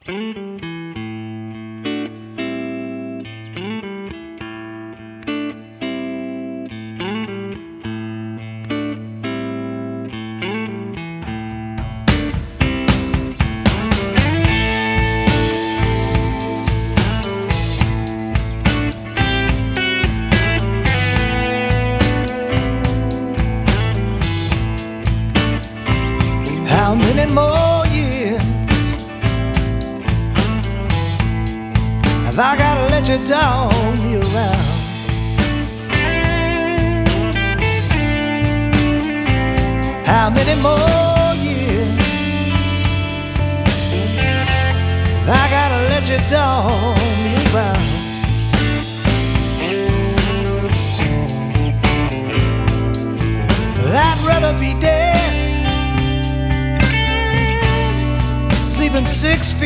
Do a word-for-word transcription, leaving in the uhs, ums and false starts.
How many more years have I gotta let you dog me around? How many more years have I gotta let you dog me around? Well, I'd rather be dead, sleeping six feet